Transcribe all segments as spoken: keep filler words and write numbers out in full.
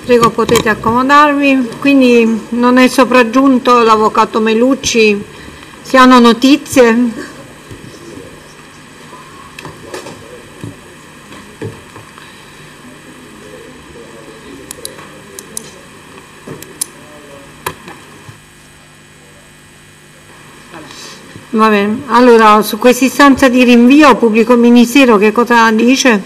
Prego, potete accomodarvi. Quindi non è sopraggiunto l'avvocato Melucci. Si hanno notizie? Va bene, allora su questa istanza di rinvio pubblico ministero che cosa dice?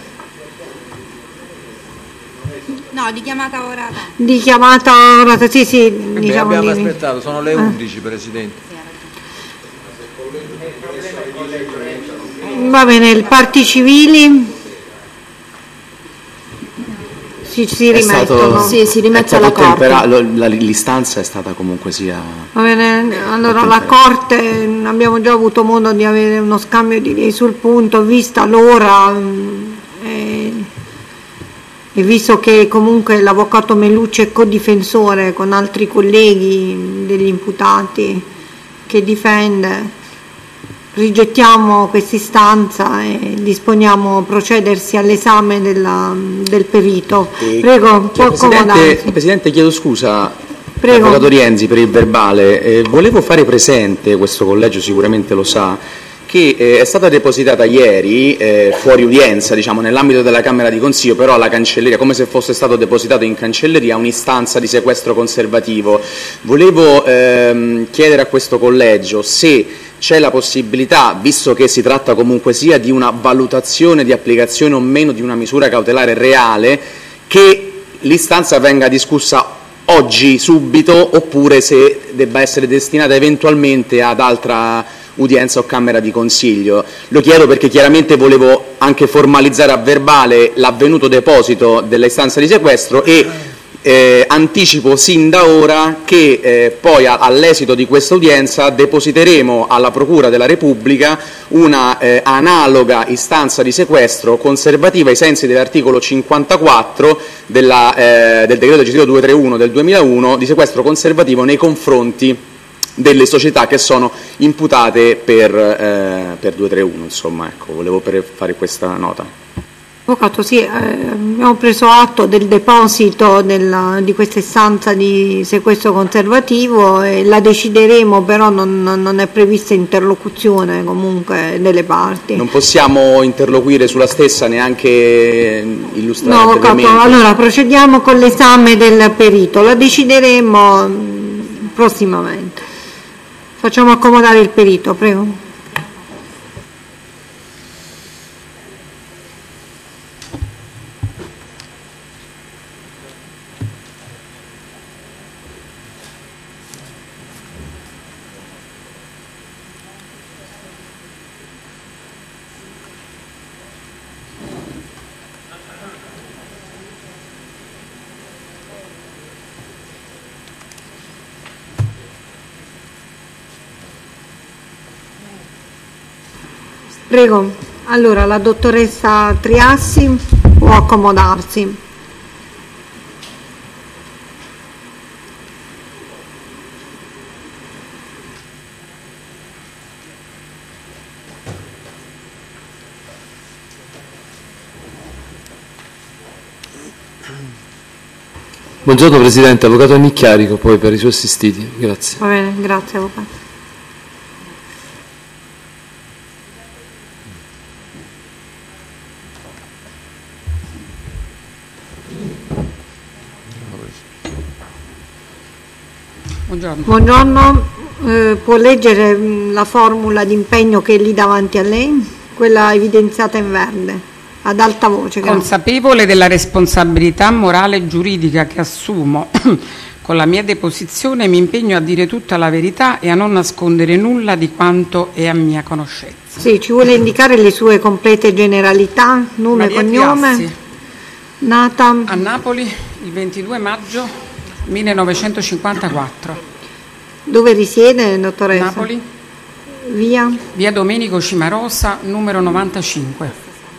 No, di chiamata orata. Di chiamata orata, sì sì. Beh, diciamo abbiamo di... aspettato, sono le undici, Presidente. Va bene, il parti civili si, si rimettono. Stato, sì, si rimette alla Corte. La, l'istanza è stata comunque sia... Va bene, allora la Corte, abbiamo già avuto modo di avere uno scambio di idee sul punto, vista l'ora e, e visto che comunque l'avvocato Melucci è codifensore con altri colleghi degli imputati che difende, rigettiamo questa istanza e disponiamo a procedersi all'esame della, del perito. E Prego, può accomodarsi. Presidente, chiedo scusa, Prego. Avvocato Rienzi, per il verbale. Eh, volevo fare presente, questo collegio sicuramente lo sa, che eh, è stata depositata ieri, eh, fuori udienza, diciamo, nell'ambito della Camera di Consiglio, però alla cancelleria, come se fosse stato depositato in cancelleria, un'istanza di sequestro conservativo. Volevo ehm, chiedere a questo collegio se c'è la possibilità, visto che si tratta comunque sia di una valutazione di applicazione o meno di una misura cautelare reale, che l'istanza venga discussa oggi, subito, oppure se debba essere destinata eventualmente ad altra udienza o Camera di Consiglio. Lo chiedo perché chiaramente volevo anche formalizzare a verbale l'avvenuto deposito dell'istanza di sequestro e Eh, anticipo sin da ora che eh, poi a, all'esito di questa udienza depositeremo alla Procura della Repubblica una eh, analoga istanza di sequestro conservativa ai sensi dell'articolo cinquantaquattro della, eh, del decreto legislativo duecentotrentuno del duemilauno di sequestro conservativo nei confronti delle società che sono imputate per, eh, per duecentotrentuno. Insomma, ecco, volevo per fare questa nota. Avvocato, sì, eh, abbiamo preso atto del deposito della, di questa istanza di sequestro conservativo e la decideremo, però non, non è prevista interlocuzione comunque delle parti. Non possiamo interloquire sulla stessa, neanche illustrare. No, Avvocato, allora procediamo con l'esame del perito, la decideremo prossimamente. Facciamo accomodare il perito, prego. Prego, allora la dottoressa Triassi può accomodarsi. Buongiorno Presidente, Avvocato Annicchiarico, poi per i suoi assistiti, grazie. Va bene, grazie Avvocato. Buongiorno. Buongiorno, eh, può leggere mh, la formula di impegno che è lì davanti a lei, quella evidenziata in verde, ad alta voce. Grazie. Consapevole della responsabilità morale e giuridica che assumo, con la mia deposizione mi impegno a dire tutta la verità e a non nascondere nulla di quanto è a mia conoscenza. Sì, ci vuole indicare le sue complete generalità, nome e cognome. Triassi. Nata a Napoli il ventidue maggio millenovecentocinquantaquattro. Dove risiede, dottoressa? Napoli. Via? Via Domenico Cimarosa, numero novantacinque.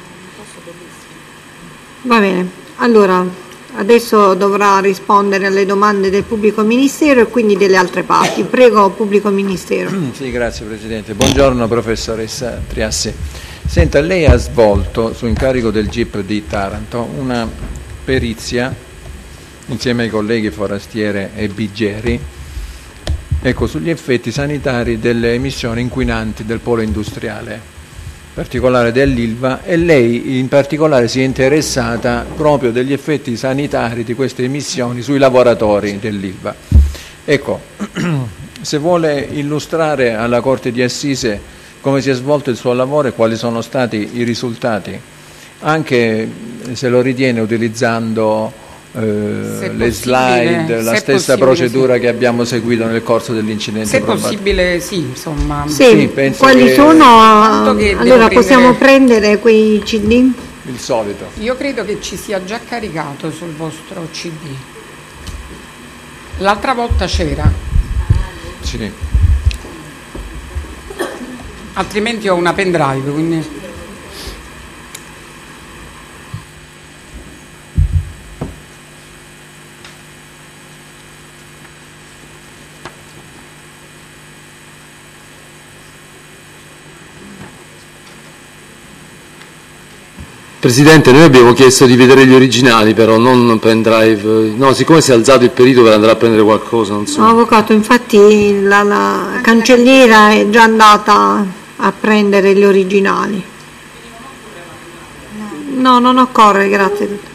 Va bene, allora adesso dovrà rispondere alle domande del pubblico ministero e quindi delle altre parti. Prego, pubblico ministero. Sì, grazie Presidente. Buongiorno professoressa Triassi. Senta, lei ha svolto su incarico del G I P di Taranto una perizia insieme ai colleghi Forastiere e Biggeri, ecco, sugli effetti sanitari delle emissioni inquinanti del polo industriale, in particolare dell'Ilva, e lei in particolare si è interessata proprio degli effetti sanitari di queste emissioni sui lavoratori dell'Ilva. Ecco, se vuole illustrare alla Corte di Assise come si è svolto il suo lavoro e quali sono stati i risultati, anche se lo ritiene utilizzando eh, le slide, la stessa procedura sì. che abbiamo seguito nel corso dell'incidente. Se è possibile, sì, insomma. Sì, sì, penso quali che sono? Che allora possiamo prendere... prendere quei C D? Il solito. Io credo che ci sia già caricato sul vostro C D. L'altra volta c'era. Sì. Altrimenti ho una pendrive, quindi... Presidente, noi abbiamo chiesto di vedere gli originali, però non pendrive. No, siccome si è alzato il perito per andare a prendere qualcosa, non so. No, avvocato, infatti la, la cancelliera è già andata a prendere gli originali. No, non occorre, grazie.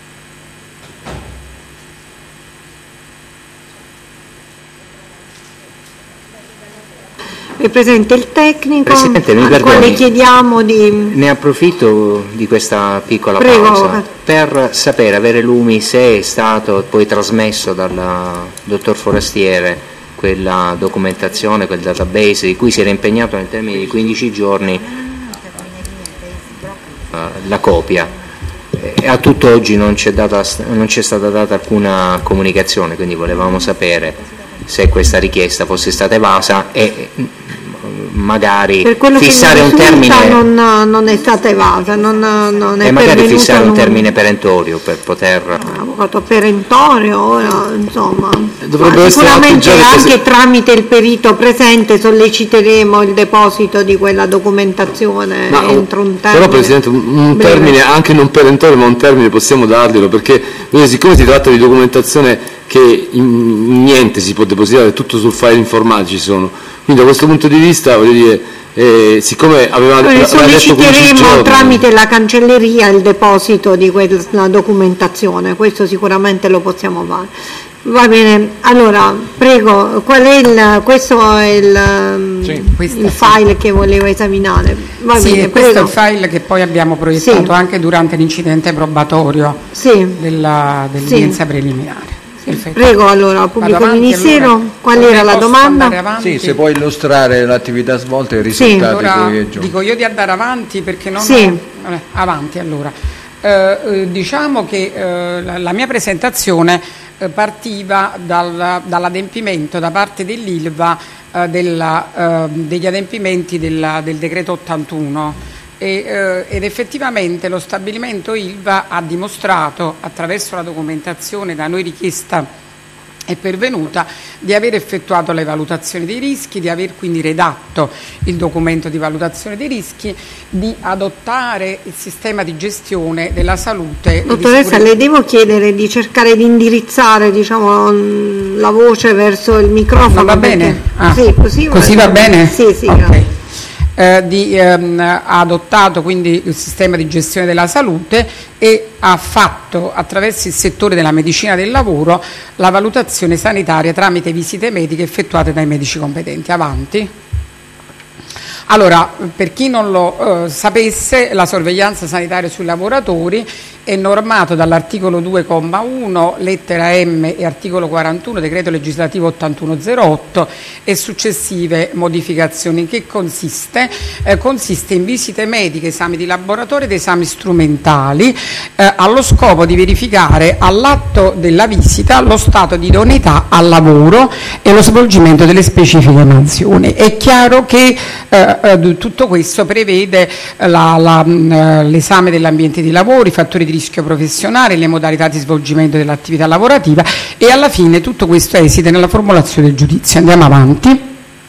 È presente il tecnico, Presidente, mi al quale chiediamo di... Ne approfitto di questa piccola Prego. pausa per sapere, avere lumi, se è stato poi trasmesso dal dottor Forastiere quella documentazione, quel database di cui si era impegnato nel termine di quindici giorni, uh, la copia. E a tutt'oggi non c'è data, non c'è stata data alcuna comunicazione, quindi volevamo sapere se questa richiesta fosse stata evasa e magari fissare un termine. Non, non è stata evasa, non, non è e magari fissare un non... termine perentorio per poter. Avvocato perentorio, ora, insomma. Sicuramente anche se... tramite il perito presente solleciteremo il deposito di quella documentazione ma, entro un termine. Però Presidente, un breve. termine anche non perentorio, ma un termine possiamo darglielo, perché siccome si tratta di documentazione che in niente si può depositare, tutto sul file informatici sono. Quindi da questo punto di vista, voglio dire, eh, siccome aveva Noi solleciteremo tramite la cancelleria il deposito di quella documentazione, questo sicuramente lo possiamo fare. Va bene, allora prego, qual è il, questo è il, sì, il file sì. che volevo esaminare. Va sì, bene, questo prego. è il file che poi abbiamo proiettato sì. anche durante l'incidente probatorio sì. della, dell'udienza sì. preliminare. Perfetto. Prego allora, pubblico ministero, allora, qual era la domanda? Sì, se può illustrare l'attività svolta e i risultati sì, allora, poi è giunto. Dico io di andare avanti perché non sì. ho... Vabbè, avanti allora. Eh, eh, diciamo che eh, la, la mia presentazione eh, partiva dal, dall'adempimento da parte dell'Ilva eh, della, eh, degli adempimenti della, del decreto ottantuno. E, eh, ed effettivamente lo stabilimento Ilva ha dimostrato attraverso la documentazione da noi richiesta e pervenuta di aver effettuato le valutazioni dei rischi, di aver quindi redatto il documento di valutazione dei rischi, di adottare il sistema di gestione della salute. Dottoressa, le devo chiedere di cercare di indirizzare, diciamo, la voce verso il microfono. Non va bene? Ah, sì, così, così va bene? Sì, sì. Okay. Eh, di, ehm, ha adottato quindi il sistema di gestione della salute e ha fatto attraverso il settore della medicina del lavoro la valutazione sanitaria tramite visite mediche effettuate dai medici competenti. Avanti. Allora, per chi non lo eh, sapesse, la sorveglianza sanitaria sui lavoratori è normato dall'articolo due comma uno, lettera M e articolo quarantuno, decreto legislativo ottantuno zero otto e successive modificazioni. In che consiste? Eh, consiste in visite mediche, esami di laboratorio ed esami strumentali eh, allo scopo di verificare all'atto della visita lo stato di idoneità al lavoro e lo svolgimento delle specifiche mansioni. È chiaro che eh, eh, tutto questo prevede la, la, l'esame dell'ambiente di lavoro, i fattori di rischio professionale, le modalità di svolgimento dell'attività lavorativa e alla fine tutto questo esite nella formulazione del giudizio. Andiamo avanti.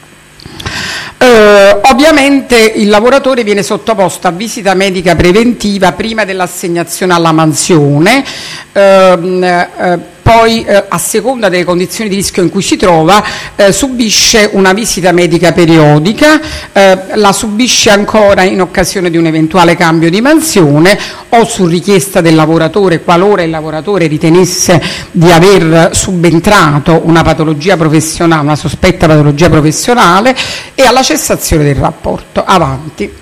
Eh, ovviamente il lavoratore viene sottoposto a visita medica preventiva prima dell'assegnazione alla mansione, eh, eh, poi eh, a seconda delle condizioni di rischio in cui si trova eh, subisce una visita medica periodica, eh, la subisce ancora in occasione di un eventuale cambio di mansione o su richiesta del lavoratore qualora il lavoratore ritenesse di aver subentrato una patologia professionale, una sospetta patologia professionale, e alla cessazione del rapporto. Avanti.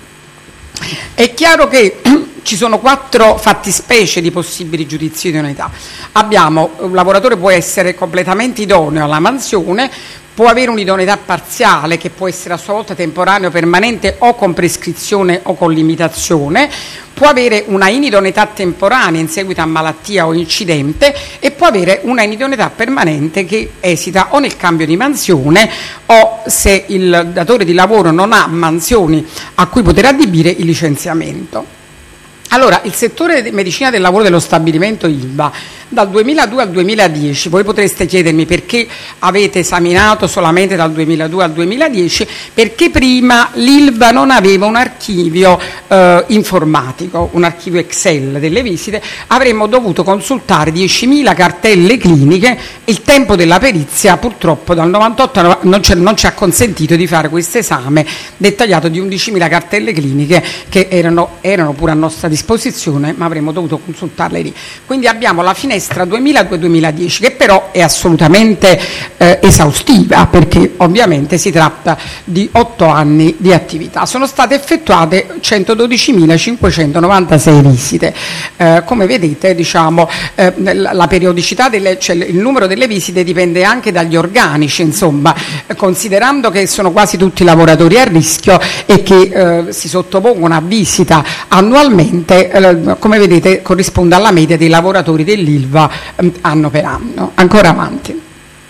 È chiaro che ci sono quattro fattispecie di possibili giudizi di idoneità. Abbiamo un lavoratore può essere completamente idoneo alla mansione, può avere un'idoneità parziale che può essere a sua volta temporanea o permanente o con prescrizione o con limitazione, può avere una inidoneità temporanea in seguito a malattia o incidente e può avere una inidoneità permanente che esita o nel cambio di mansione o se il datore di lavoro non ha mansioni a cui poter adibire il licenziamento. Allora, il settore di medicina del lavoro dello stabilimento I L V A dal duemiladue al duemiladieci, voi potreste chiedermi perché avete esaminato solamente dal duemiladue al duemiladieci, perché prima l'I L V A non aveva un archivio eh, informatico, un archivio Excel delle visite, avremmo dovuto consultare diecimila cartelle cliniche, il tempo della perizia purtroppo dal novantotto non, non ci ha consentito di fare questo esame dettagliato di undicimila cartelle cliniche che erano, erano pure a nostra disposizione disposizione, ma avremmo dovuto consultarle lì. Quindi abbiamo la finestra duemiladue duemiladieci che però è assolutamente eh, esaustiva, perché ovviamente si tratta di otto anni di attività. Sono state effettuate centododicimilacinquecentonovantasei visite. Eh, come vedete, diciamo, eh, la periodicità, delle, cioè il numero delle visite dipende anche dagli organici, insomma, considerando che sono quasi tutti lavoratori a rischio e che eh, si sottopongono a visita annualmente. Come vedete corrisponde alla media dei lavoratori dell'I L V A eh, anno per anno. Ancora avanti.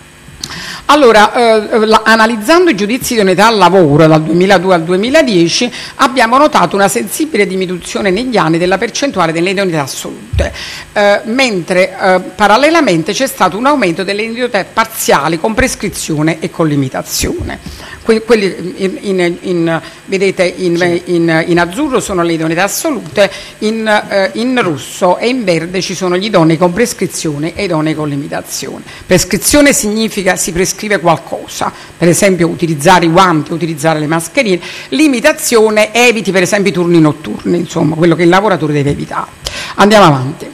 Allora, eh, la, analizzando i giudizi di idoneità al lavoro dal duemiladue al duemiladieci abbiamo notato una sensibile diminuzione negli anni della percentuale delle idoneità assolute, eh, mentre eh, parallelamente c'è stato un aumento delle idoneità parziali con prescrizione e con limitazione. Quelli in, in, in, vedete in, in, in azzurro sono le idoneità assolute, in, eh, in rosso e in verde ci sono gli idonei con prescrizione e idonei con limitazione. Prescrizione significa si prescrive qualcosa, per esempio utilizzare i guanti, utilizzare le mascherine. Limitazione, eviti per esempio i turni notturni, insomma quello che il lavoratore deve evitare. Andiamo avanti.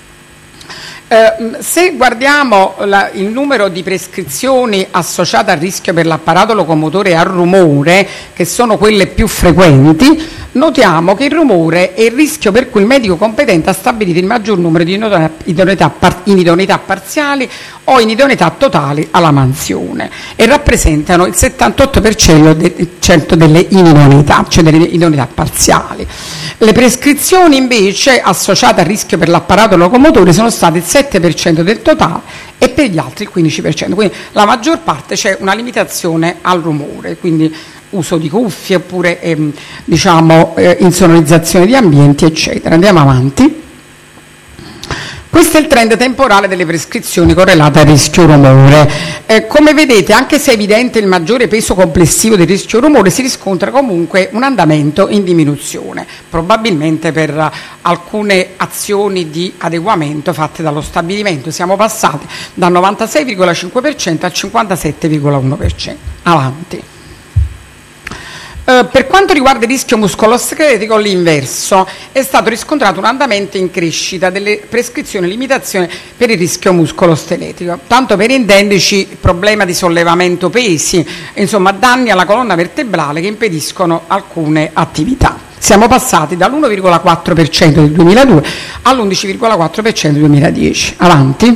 Eh, se guardiamo la, il numero di prescrizioni associate al rischio per l'apparato locomotore e al rumore, che sono quelle più frequenti, notiamo che il rumore è il rischio per cui il medico competente ha stabilito il maggior numero di idoneità, inidoneità parziali o inidoneità totali alla mansione e rappresentano il settantotto per cento delle inidoneità, cioè delle idoneità parziali. Le prescrizioni invece associate al rischio per l'apparato locomotore sono state il sette per cento del totale e per gli altri il quindici per cento, quindi la maggior parte c'è una limitazione al rumore, quindi uso di cuffie oppure ehm, diciamo eh, insonorizzazione di ambienti eccetera. Andiamo avanti. Questo è il trend temporale delle prescrizioni correlate al rischio rumore. Eh, come vedete, anche se è evidente il maggiore peso complessivo del rischio rumore, si riscontra comunque un andamento in diminuzione, probabilmente per alcune azioni di adeguamento fatte dallo stabilimento. Siamo passati dal novantasei virgola cinque per cento al cinquantasette virgola uno per cento. Avanti. Uh, per quanto riguarda il rischio muscoloscheletico, l'inverso, è stato riscontrato un andamento in crescita delle prescrizioni e limitazioni per il rischio muscoloscheletico, tanto per intenderci il problema di sollevamento pesi, insomma danni alla colonna vertebrale che impediscono alcune attività. Siamo passati dall'uno virgola quattro per cento del duemiladue all'undici virgola quattro per cento del duemiladodici. Avanti.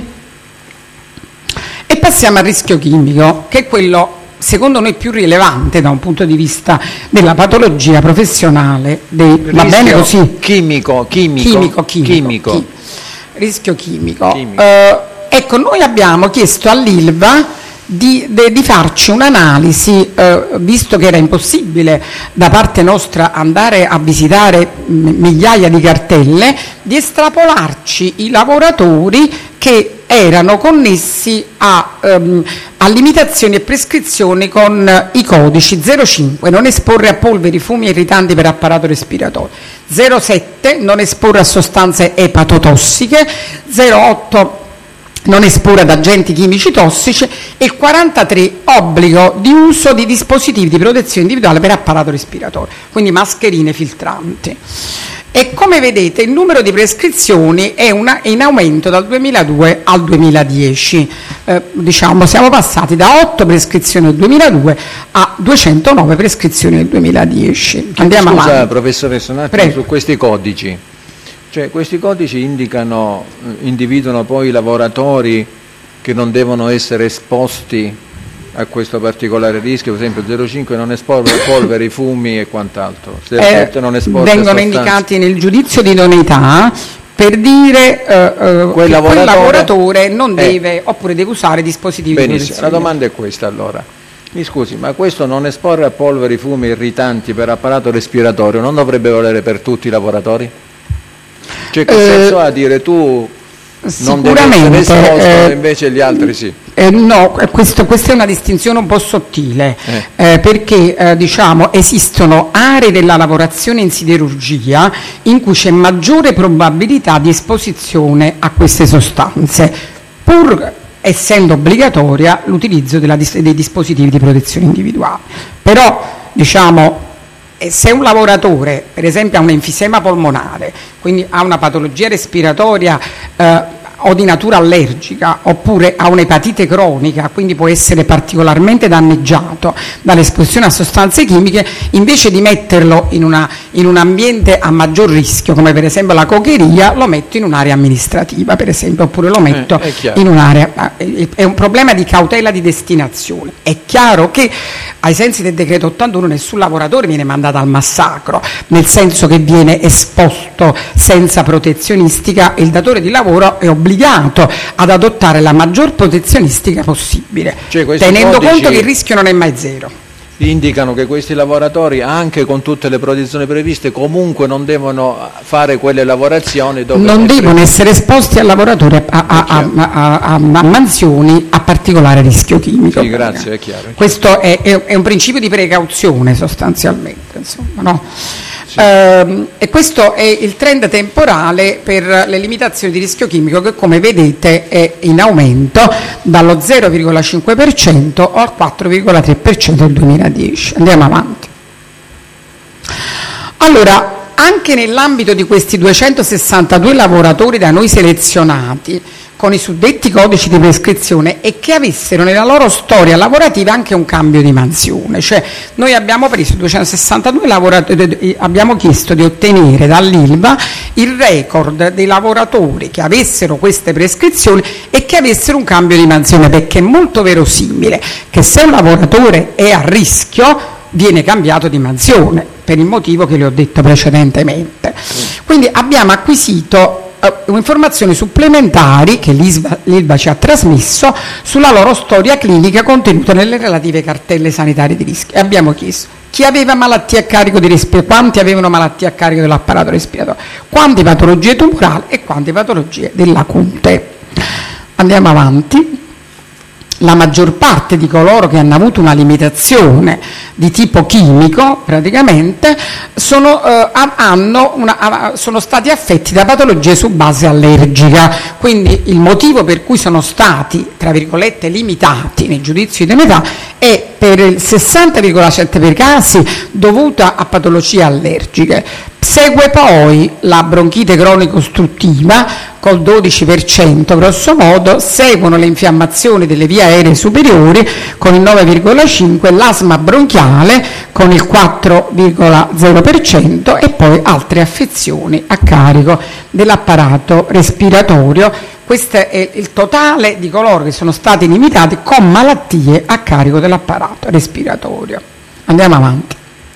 E passiamo al rischio chimico, che è quello secondo noi più rilevante da un punto di vista della patologia professionale dei, va bene così? Chimico, chimico, chimico, chimico, chimico. chimico. Rischio chimico. chimico. Eh, ecco, noi abbiamo chiesto all'I L V A di, de, di farci un'analisi, eh, visto che era impossibile da parte nostra andare a visitare migliaia di cartelle, di estrapolarci i lavoratori che erano connessi a, um, a limitazioni e prescrizioni con uh, i codici zero cinque non esporre a polveri, fumi irritanti per apparato respiratorio, zero sette non esporre a sostanze epatotossiche, zero otto non esporre ad agenti chimici tossici, e il quarantatré obbligo di uso di dispositivi di protezione individuale per apparato respiratorio, quindi mascherine filtranti. E come vedete il numero di prescrizioni è, una, è in aumento dal duemiladue al duemiladieci, eh, diciamo siamo passati da otto prescrizioni nel duemiladue a duecentonove prescrizioni nel duemiladieci. Andiamo Scusa avanti. professoressa, un attimo su questi codici, cioè questi codici indicano, individuano poi i lavoratori che non devono essere esposti a questo particolare rischio, per esempio zero cinque non esporre polveri, fumi e quant'altro, zero sette eh, non esporre vengono sostanze. Indicati nel giudizio di idoneità per dire eh, eh, quel, che lavoratore, quel lavoratore non eh, deve, oppure deve usare dispositivi benissimo. di protezione. La domanda è questa allora, mi scusi, ma questo non esporre a polveri, fumi irritanti per apparato respiratorio non dovrebbe valere per tutti i lavoratori? Cioè che eh, senso ha dire tu non devi essere esposto eh, invece gli altri sì? Eh, no, questo, questa è una distinzione un po' sottile, eh. Eh, perché eh, diciamo, esistono aree della lavorazione in siderurgia in cui c'è maggiore probabilità di esposizione a queste sostanze, pur essendo obbligatoria l'utilizzo della, dei dispositivi di protezione individuale. Però diciamo, se un lavoratore per esempio ha un enfisema polmonare, quindi ha una patologia respiratoria eh, o di natura allergica, oppure ha un'epatite cronica, quindi può essere particolarmente danneggiato dall'esposizione a sostanze chimiche, invece di metterlo in, una, in un ambiente a maggior rischio, come per esempio la cocheria, lo metto in un'area amministrativa, per esempio, oppure lo metto eh, in un'area... È un problema di cautela di destinazione. È chiaro che ai sensi del decreto ottantuno nessun lavoratore viene mandato al massacro, nel senso che viene esposto senza protezionistica, e il datore di lavoro è obbligato ad adottare la maggior protezionistica possibile, cioè, tenendo conto che il rischio non è mai zero. Indicano che questi lavoratori, anche con tutte le protezioni previste, comunque non devono fare quelle lavorazioni dove non essere... devono essere esposti a lavoratori a, a, a, a, a, a mansioni a particolare rischio chimico. Sì, grazie, è chiaro. È chiaro. Questo è, è, è un principio di precauzione sostanzialmente, insomma, no? Sì. Uh, e questo è il trend temporale per le limitazioni di rischio chimico, che come vedete è in aumento dallo zero virgola cinque per cento al quattro virgola tre per cento del duemiladieci. Andiamo avanti. Allora, anche nell'ambito di questi duecentosessantadue lavoratori da noi selezionati con i suddetti codici di prescrizione e che avessero nella loro storia lavorativa anche un cambio di mansione, cioè noi abbiamo preso duecentosessantadue lavoratori, abbiamo chiesto di ottenere dall'Ilva il record dei lavoratori che avessero queste prescrizioni e che avessero un cambio di mansione, perché è molto verosimile che se un lavoratore è a rischio viene cambiato di mansione, per il motivo che le ho detto precedentemente. Quindi abbiamo acquisito uh, informazioni supplementari che l'Ilva ci ha trasmesso sulla loro storia clinica contenuta nelle relative cartelle sanitarie di rischio, e abbiamo chiesto chi aveva malattie a carico di respiratorio, quanti avevano malattie a carico dell'apparato respiratorio, quante patologie tumorali e quante patologie della cute. Andiamo avanti. La maggior parte di coloro che hanno avuto una limitazione di tipo chimico praticamente sono, eh, hanno una, sono stati affetti da patologie su base allergica, quindi il motivo per cui sono stati tra virgolette limitati nel giudizio di idoneità è per il sessanta virgola sette per cento dei casi dovuta a patologie allergiche. Segue poi la bronchite cronico ostruttiva col dodici per cento grosso modo, seguono le infiammazioni delle vie aeree superiori con il nove virgola cinque per cento, l'asma bronchiale con il quattro virgola zero per cento e poi altre affezioni a carico dell'apparato respiratorio. Questo è il totale di coloro che sono stati limitati con malattie a carico dell'apparato respiratorio. Andiamo avanti.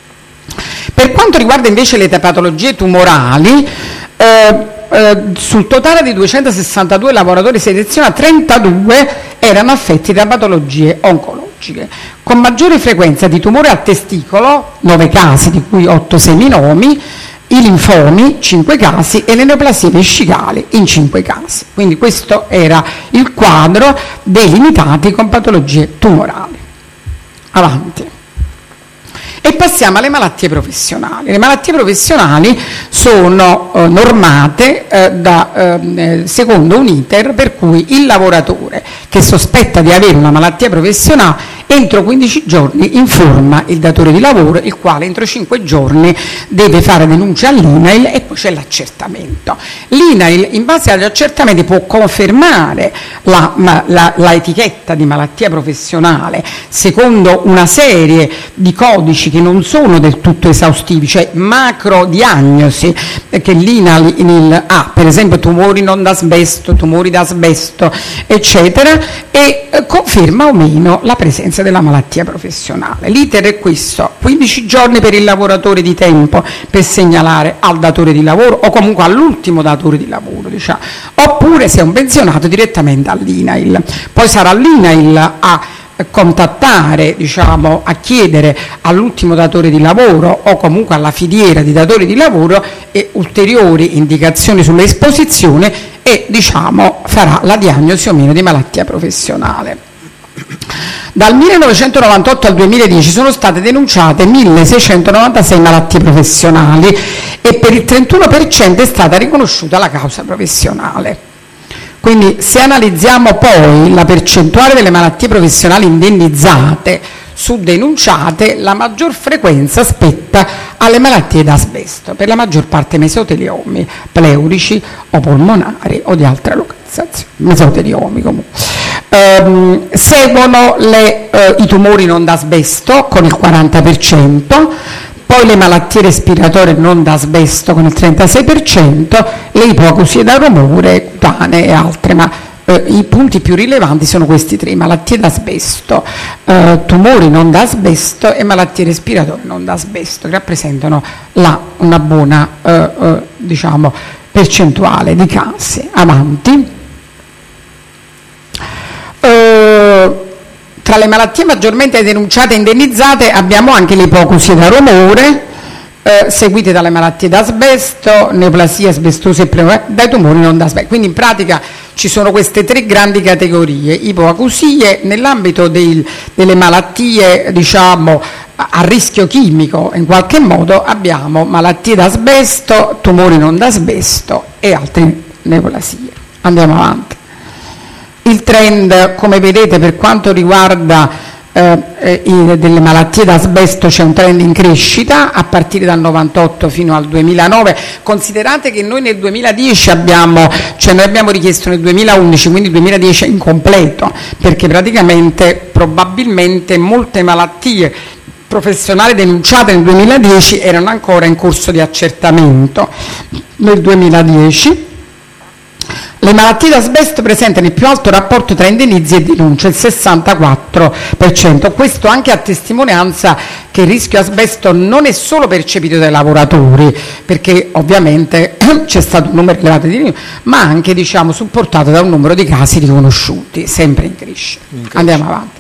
Per quanto riguarda invece le patologie tumorali, eh, eh, sul totale di duecentosessantadue lavoratori selezionati, trentadue erano affetti da patologie oncologiche, con maggiore frequenza di tumore al testicolo, nove casi, di cui otto seminomi, i linfomi, cinque casi, e le neoplasie vescicali in cinque casi. Quindi questo era il quadro dei limitati con patologie tumorali. Avanti. E passiamo alle malattie professionali. Le malattie professionali sono eh, normate eh, da, eh, secondo un iter per cui il lavoratore che sospetta di avere una malattia professionale entro quindici giorni informa il datore di lavoro, il quale entro cinque giorni deve fare denuncia all'I N A I L e poi c'è l'accertamento. L'I N A I L in base agli accertamenti può confermare la, la, la etichetta di malattia professionale secondo una serie di codici che non sono del tutto esaustivi, cioè macro diagnosi che l'I N A I L ha, per esempio tumori non d'asbesto, tumori d'asbesto, eccetera, e eh, conferma o meno la presenza della malattia professionale. L'iter è questo: quindici giorni per il lavoratore di tempo per segnalare al datore di lavoro o comunque all'ultimo datore di lavoro, diciamo, oppure se è un pensionato direttamente all'I N A I L. Poi sarà l'I N A I L a contattare, diciamo, a chiedere all'ultimo datore di lavoro o comunque alla filiera di datori di lavoro e ulteriori indicazioni sull'esposizione e, diciamo, farà la diagnosi o meno di malattia professionale. Dal millenovecentonovantotto al duemiladieci sono state denunciate milleseicentonovantasei malattie professionali e per il trentuno per cento è stata riconosciuta la causa professionale. Quindi se analizziamo poi la percentuale delle malattie professionali indennizzate su denunciate, la maggior frequenza spetta alle malattie d'asbesto, per la maggior parte mesoteliomi, pleurici o polmonari o di altra localizzazione, mesoteliomi comunque. Um, seguono le, uh, i tumori non d'asbesto con il quaranta per cento, poi le malattie respiratorie non d'asbesto con il trentasei per cento, le ipoacusie da rumore, cutanee e altre, ma uh, i punti più rilevanti sono questi tre: malattie d'asbesto, uh, tumori non d'asbesto e malattie respiratorie non d'asbesto, che rappresentano la, una buona uh, uh, diciamo, percentuale di casi. Avanti. Uh, tra le malattie maggiormente denunciate e indennizzate abbiamo anche le ipoacusie da rumore, uh, seguite dalle malattie d'asbesto, neoplasie asbestose e pneumococci, dai tumori non d'asbesto. Quindi in pratica ci sono queste tre grandi categorie: ipoacusie nell'ambito dei, delle malattie, diciamo, a rischio chimico, in qualche modo abbiamo malattie d'asbesto, tumori non d'asbesto e altre neoplasie. Andiamo avanti. Il trend, come vedete, per quanto riguarda eh, i, delle malattie d'asbesto c'è un trend in crescita a partire dal novantotto fino al duemilanove. Considerate che noi nel duemiladieci abbiamo, cioè noi abbiamo richiesto nel duemilaundici, quindi il duemiladieci è incompleto, perché praticamente probabilmente molte malattie professionali denunciate nel duemiladieci erano ancora in corso di accertamento. Nel duemiladieci le malattie d'asbesto presentano il più alto rapporto tra indennizi e denunce, il sessantaquattro per cento. Questo anche a testimonianza che il rischio asbesto non è solo percepito dai lavoratori, perché ovviamente c'è stato un numero elevato di denunce, ma anche, diciamo, supportato da un numero di casi riconosciuti, sempre in crescita. Andiamo avanti.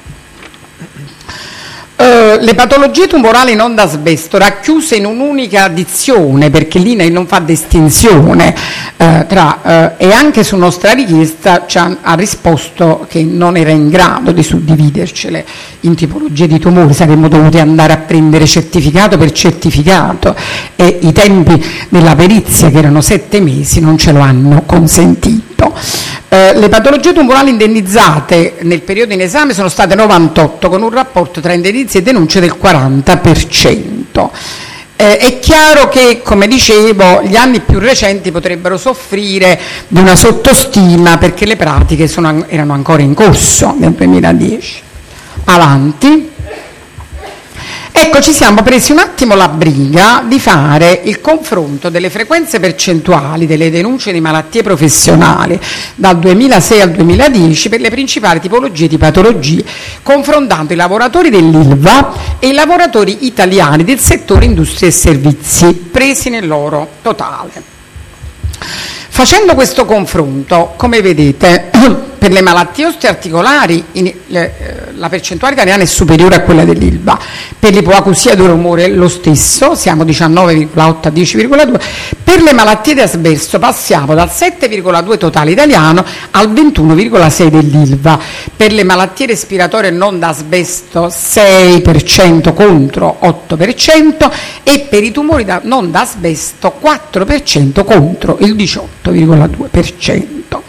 Uh, le patologie tumorali non d'asbesto racchiuse in un'unica dizione, perché l'I N A I L non fa distinzione uh, tra uh, e anche su nostra richiesta ci ha, ha risposto che non era in grado di suddividercele in tipologie di tumori. Saremmo dovuti andare a prendere certificato per certificato e i tempi della perizia, che erano sette mesi, non ce lo hanno consentito. Eh, le patologie tumorali indennizzate nel periodo in esame sono state novantotto, con un rapporto tra indennizi e denunce del quaranta per cento. Eh, è chiaro che, come dicevo, gli anni più recenti potrebbero soffrire di una sottostima, perché le pratiche sono, erano ancora in corso nel duemiladieci. Avanti. Ecco, ci siamo presi un attimo la briga di fare il confronto delle frequenze percentuali delle denunce di malattie professionali dal duemilasei al duemiladieci per le principali tipologie di patologie, confrontando i lavoratori dell'I L V A e i lavoratori italiani del settore industria e servizi, presi nel loro totale. Facendo questo confronto, come vedete, per le malattie osteoarticolari in, le, la percentuale italiana è superiore a quella dell'Ilva, per l'ipoacusia di rumore lo stesso, siamo diciannove virgola otto a dieci virgola due, per le malattie di asbesto passiamo dal sette virgola due totale italiano al ventuno virgola sei dell'Ilva, per le malattie respiratorie non da asbesto sei per cento contro otto per cento e per i tumori da, non da asbesto quattro per cento contro il diciotto virgola due per cento.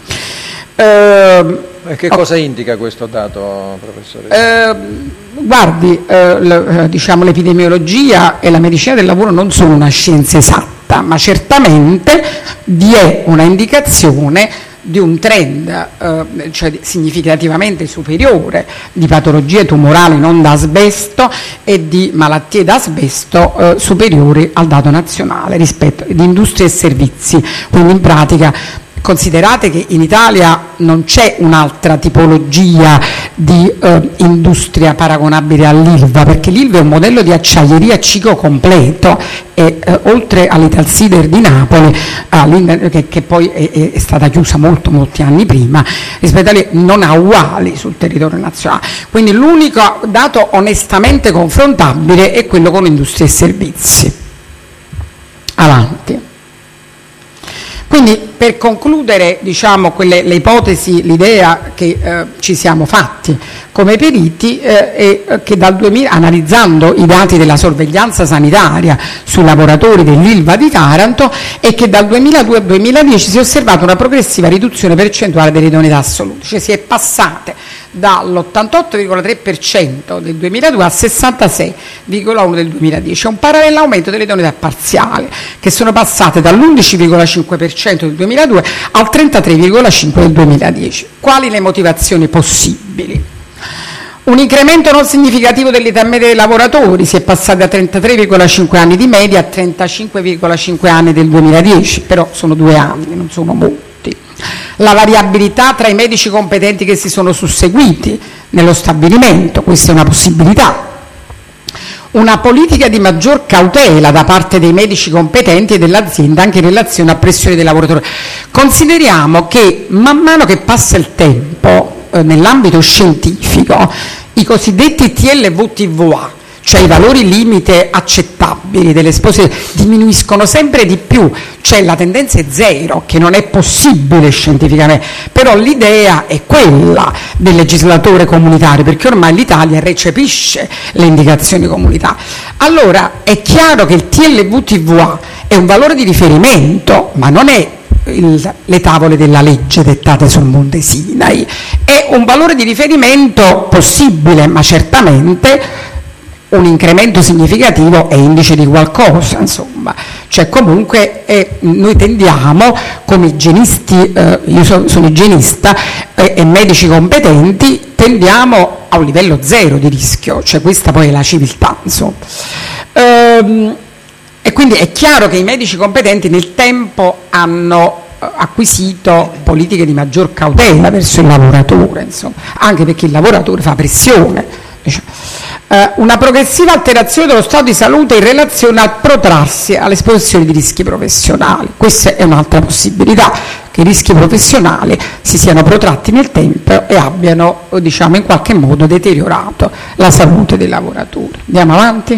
Eh, E che cosa indica questo dato, professore? Eh, guardi, eh, l, diciamo, l'epidemiologia e la medicina del lavoro non sono una scienza esatta, ma certamente vi è una indicazione di un trend eh, cioè significativamente superiore di patologie tumorali non da asbesto e di malattie da asbesto eh, superiori al dato nazionale rispetto di industrie e servizi. Quindi in pratica considerate che in Italia non c'è un'altra tipologia di eh, industria paragonabile all'Ilva, perché l'Ilva è un modello di acciaieria ciclo completo e eh, oltre all'Italsider di Napoli, che, che poi è, è stata chiusa molto molti anni prima, rispetto a lì non ha uguali sul territorio nazionale. Quindi l'unico dato onestamente confrontabile è quello con industrie e servizi. Avanti. Quindi per concludere, diciamo, quelle, le ipotesi, l'idea che eh, ci siamo fatti come periti eh, è che dal duemila, analizzando i dati della sorveglianza sanitaria sui lavoratori dell'Ilva di Taranto, è che dal duemiladue al duemiladieci si è osservata una progressiva riduzione percentuale delle idoneità assolute, cioè si è passate dall'ottantotto virgola tre per cento del duemiladue al sessantasei virgola uno per cento del duemiladieci, un parallelo aumento delle idoneità parziali che sono passate dall'undici virgola cinque per cento del duemiladue al trentatré virgola cinque per cento del duemiladodici. Quali le motivazioni possibili? Un incremento non significativo dell'età media dei lavoratori, si è passati da trentatré virgola cinque anni di media a trentacinque virgola cinque anni del duemiladieci, però sono due anni, non sono molti. La variabilità tra i medici competenti che si sono susseguiti nello stabilimento, questa è una possibilità. Una politica di maggior cautela da parte dei medici competenti e dell'azienda anche in relazione a pressioni dei lavoratori. Consideriamo che man mano che passa il tempo eh, nell'ambito scientifico i cosiddetti T L V T V A, cioè i valori limite accettabili dell'esposizione, diminuiscono sempre di più, cioè la tendenza è zero, che non è possibile scientificamente, però l'idea è quella del legislatore comunitario, perché ormai l'Italia recepisce le indicazioni comunitarie. Allora è chiaro che il T L V T V A è un valore di riferimento, ma non è il, le tavole della legge dettate sul Monte Sinai, è un valore di riferimento possibile, ma certamente un incremento significativo è indice di qualcosa, insomma, cioè comunque eh, noi tendiamo come igienisti, eh, io so, sono igienista eh, e medici competenti, tendiamo a un livello zero di rischio, cioè questa poi è la civiltà, insomma. Ehm, e quindi è chiaro che i medici competenti nel tempo hanno acquisito politiche di maggior cautela verso il lavoratore, insomma, anche perché il lavoratore fa pressione, diciamo. Una progressiva alterazione dello stato di salute in relazione al protrarsi all'esposizione di rischi professionali. Questa è un'altra possibilità, che i rischi professionali si siano protratti nel tempo e abbiano, diciamo, in qualche modo deteriorato la salute dei lavoratori. Andiamo avanti.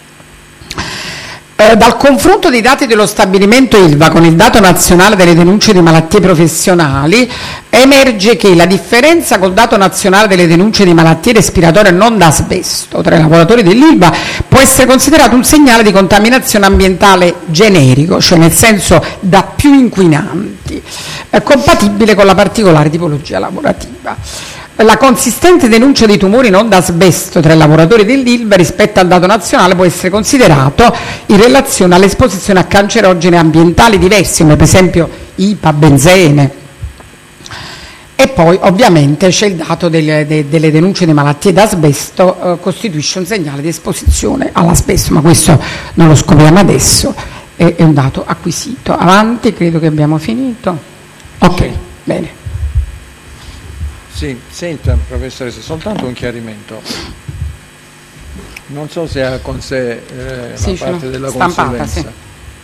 Eh, dal confronto dei dati dello stabilimento Ilva con il dato nazionale delle denunce di malattie professionali emerge che la differenza col dato nazionale delle denunce di malattie respiratorie non da asbesto tra i lavoratori dell'Ilva può essere considerato un segnale di contaminazione ambientale generico, cioè nel senso da più inquinanti, eh, compatibile con la particolare tipologia lavorativa. La consistente denuncia di tumori non da asbesto tra i lavoratori dell'Ilva rispetto al dato nazionale può essere considerato in relazione all'esposizione a cancerogeni ambientali diversi, come per esempio I P A, benzene. E poi ovviamente c'è il dato delle, de, delle denunce di malattie da asbesto, eh, costituisce un segnale di esposizione all'asbesto, ma questo non lo scopriamo adesso, è, è un dato acquisito. Avanti, credo che abbiamo finito. Ok, bene. Sì, senta professoressa, soltanto un chiarimento. Non so se ha con sé eh, sì, la parte della stampata, consulenza. sì.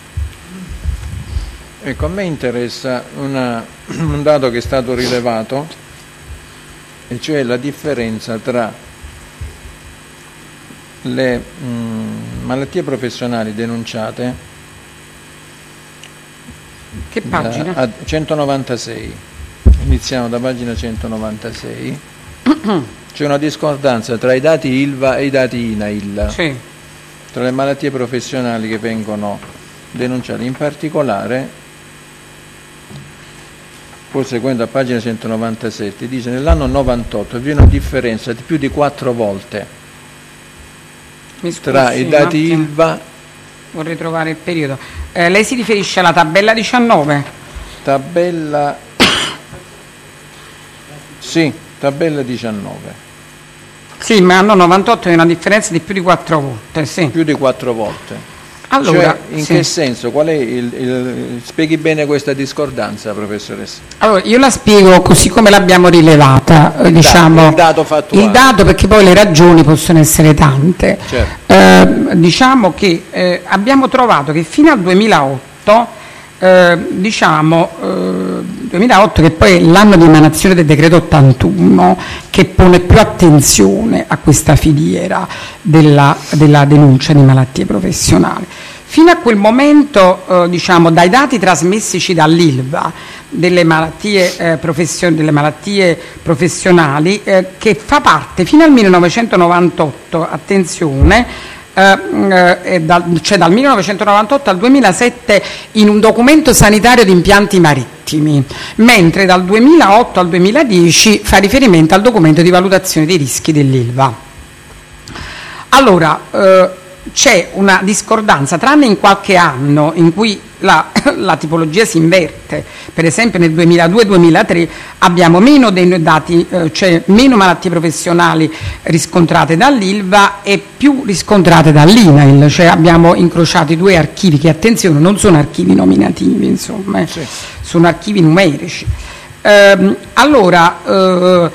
Ecco, a me interessa una, un dato che è stato rilevato, e cioè la differenza tra le mh, malattie professionali denunciate, che pagina? A centonovantasei, iniziamo da pagina centonovantasei, c'è una discordanza tra i dati ILVA e i dati INAIL, sì. Tra le malattie professionali che vengono denunciate, in particolare, poi seguendo a pagina centonovantasette, dice nell'anno novantotto vi è una differenza di più di quattro volte scusi, tra i dati ILVA. Vorrei trovare il periodo. Eh, lei si riferisce alla tabella diciannove? Tabella sì, tabella diciannove. Sì, ma anno novantotto è una differenza di più di quattro volte, sì. Più di quattro volte. Allora, cioè, in sì. che senso? Qual è il, il, spieghi bene questa discordanza, professoressa? Allora, io la spiego così come l'abbiamo rilevata, il diciamo, dato, il dato fattuale. Il dato, perché poi le ragioni possono essere tante. Certo. Eh, diciamo che eh, abbiamo trovato che fino al duemilaotto, eh, diciamo, eh, duemilaotto che poi è l'anno di emanazione del decreto ottantuno, che pone più attenzione a questa filiera della, della denuncia di malattie professionali. Fino a quel momento, eh, diciamo, dai dati trasmessici dall'ILVA delle malattie, eh, profession- delle malattie professionali, eh, che fa parte fino al millenovecentonovantotto, attenzione, eh, eh, dal, cioè dal millenovecentonovantotto al duemilasette in un documento sanitario di impianti marittimi, mentre dal duemilaotto al duemiladieci fa riferimento al documento di valutazione dei rischi dell'ILVA. Allora, eh, c'è una discordanza, tranne in qualche anno in cui la, la tipologia si inverte. Per esempio nel duemiladue duemilatré abbiamo meno dei dati, eh, cioè meno malattie professionali riscontrate dall'ILVA e più riscontrate dall'INAIL, cioè abbiamo incrociato i due archivi che, attenzione, non sono archivi nominativi, insomma, eh, sì. Sono archivi numerici. Eh, allora, eh,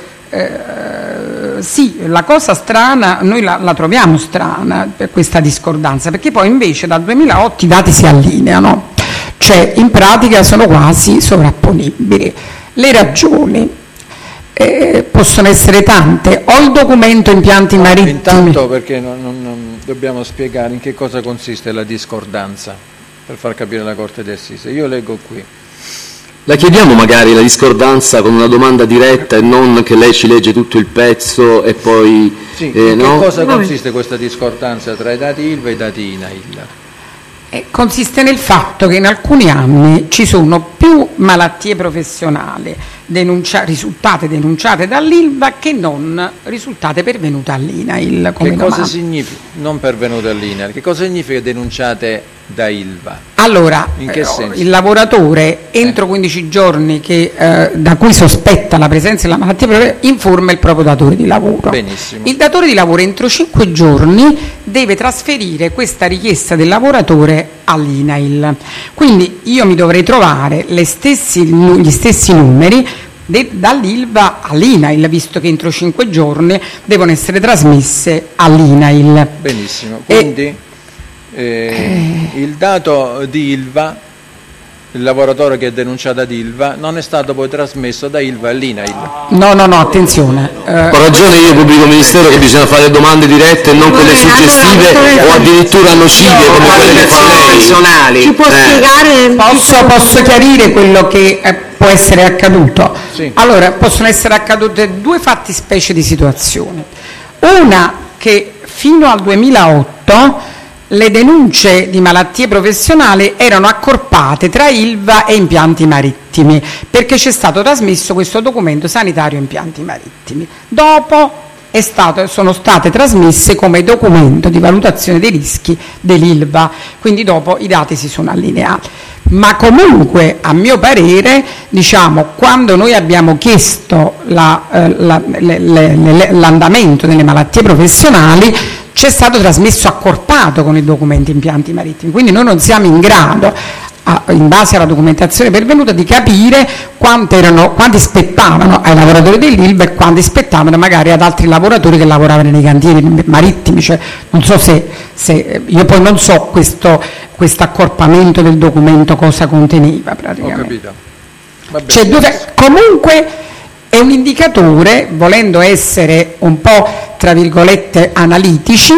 eh, sì, la cosa strana, noi la, la troviamo strana per questa discordanza, perché poi invece dal duemilaotto i dati si allineano, cioè in pratica sono quasi sovrapponibili. Le ragioni eh, possono essere tante, o il documento impianti no, marittimi. Intanto perché non, non, non dobbiamo spiegare in che cosa consiste la discordanza, per far capire la Corte d'Assise. Io leggo qui. La chiediamo magari la discordanza con una domanda diretta e non che lei ci legge tutto il pezzo e poi... Sì, eh, in no? che cosa consiste questa discordanza tra i dati ILVA e i dati INAIL? Eh, consiste nel fatto che in alcuni anni ci sono più malattie professionali denuncia- risultate denunciate dall'ILVA che non risultate pervenute all'INAIL. Come che cosa domanda. significa non pervenute all'INAIL? Che cosa significa denunciate da ILVA? Allora, in che eh, senso? il lavoratore entro quindici giorni che, eh, da cui sospetta la presenza della malattia professionale informa il proprio datore di lavoro. Benissimo. Il datore di lavoro entro cinque giorni deve trasferire questa richiesta del lavoratore all'INAIL. Quindi io mi dovrei trovare le stessi, gli stessi numeri de, dall'ILVA all'INAIL, visto che entro cinque giorni devono essere trasmesse all'INAIL. Benissimo. Quindi... E, Eh, il dato di ILVA, il lavoratore che è denunciato ad ILVA, non è stato poi trasmesso da ILVA all'INAIL. No, no, no, attenzione. Eh, Ho ragione io, pubblico ministero, che bisogna fare domande dirette e non quelle suggestive o addirittura nocive come quelle che fa lei. Ci può eh. spiegare? Posso, posso chiarire quello che eh, può essere accaduto? Sì. Allora, possono essere accadute due fattispecie di situazioni. Una che fino al duemilaotto le denunce di malattie professionali erano accorpate tra ILVA e impianti marittimi, perché c'è stato trasmesso questo documento sanitario impianti marittimi. Dopo è stato, sono state trasmesse come documento di valutazione dei rischi dell'ILVA, quindi dopo i dati si sono allineati. Ma comunque, a mio parere, diciamo, quando noi abbiamo chiesto la, eh, la, le, le, le, l'andamento delle malattie professionali, c'è stato trasmesso accorpato con i documenti impianti marittimi, quindi noi non siamo in grado, a, in base alla documentazione pervenuta, di capire quanti, erano, quanti spettavano ai lavoratori dell'ILVA e quanti spettavano magari ad altri lavoratori che lavoravano nei cantieri marittimi. Cioè, non so se, se io poi non so questo accorpamento del documento cosa conteneva praticamente. Ho capito. Va bene. Cioè, dove, comunque è un indicatore, volendo essere un po' tra virgolette analitici,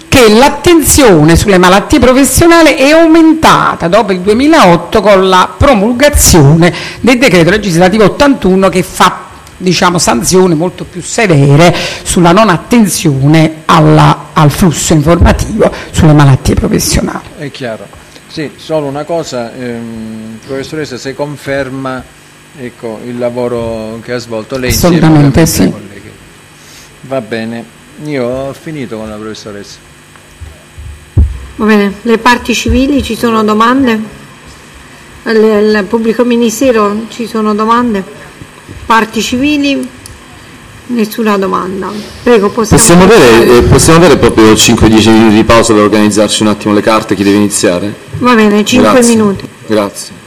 che l'attenzione sulle malattie professionali è aumentata dopo il duemilaotto con la promulgazione del decreto legislativo ottantuno che fa, diciamo, sanzioni molto più severe sulla non attenzione alla, al flusso informativo sulle malattie professionali. È chiaro. Sì, solo una cosa, ehm, professoressa, se conferma, ecco, il lavoro che ha svolto lei insieme Assolutamente sì. ai colleghi. Va bene, io ho finito con la professoressa. Va bene, le parti civili, ci sono domande? Il pubblico ministero, ci sono domande? Parti civili? Nessuna domanda. Prego, possiamo... Possiamo avere, eh, possiamo avere proprio cinque dieci minuti di pausa per organizzarci un attimo le carte, chi deve iniziare? Va bene, cinque Grazie. minuti. Grazie.